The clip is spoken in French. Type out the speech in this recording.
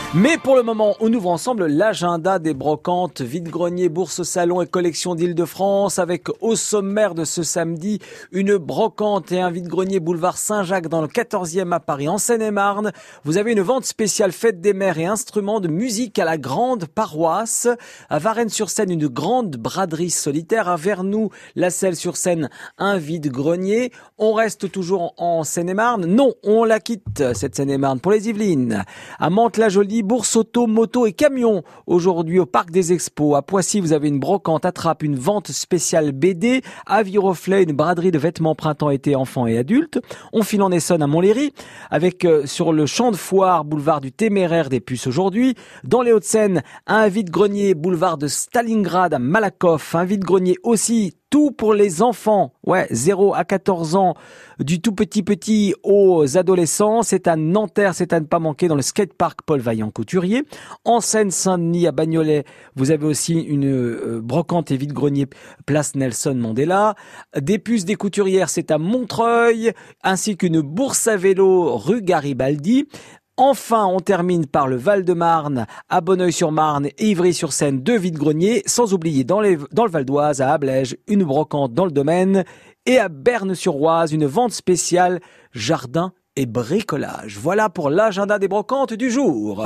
Mais pour le moment, on ouvre ensemble l'agenda des brocantes, vide-grenier, bourse, salon et collection d'Île-de-France, avec au sommaire de ce samedi une brocante et un vide-grenier boulevard Saint-Jacques dans le 14e à Paris, en Seine-et-Marne. Vous avez une vente spéciale fête des mères et instruments de musique à la grande paroisse. À Varennes-sur-Seine, une grande braderie solitaire. À Vernoux, la Selle-sur-Seine, un vide-grenier. On reste toujours en Seine-et-Marne? Non, on la quitte, cette Seine-et-Marne, pour les Yvelines. À Mantes-la-Jolie, bourse auto, moto et camion. Aujourd'hui au Parc des Expos. À Poissy, vous avez une brocante attrape, une vente spéciale BD. À Viroflay, une braderie de vêtements printemps-été, enfants et adultes. On file en Essonne à Montlhéry, avec sur le champ de foire, boulevard du Téméraire des Puces aujourd'hui. Dans les Hauts-de-Seine, un vide-grenier, boulevard de Stalingrad à Malakoff. Un vide-grenier aussi, tout pour les enfants. Ouais, 0 à 14 ans, du tout petit aux adolescents. C'est à Nanterre, c'est à ne pas manquer dans le skatepark Paul Vaillant-Couturier. En Seine-Saint-Denis, à Bagnolet, vous avez aussi une brocante et vide-grenier place Nelson Mandela. Des puces des couturières, c'est à Montreuil, ainsi qu'une bourse à vélo rue Garibaldi. Enfin, on termine par le Val-de-Marne, à Bonneuil-sur-Marne et Ivry-sur-Seine, deux vide-greniers, sans oublier dans le Val d'Oise, à Ablège, une brocante dans le domaine, et à Berne-sur-Oise, une vente spéciale jardin et bricolage. Voilà pour l'agenda des brocantes du jour.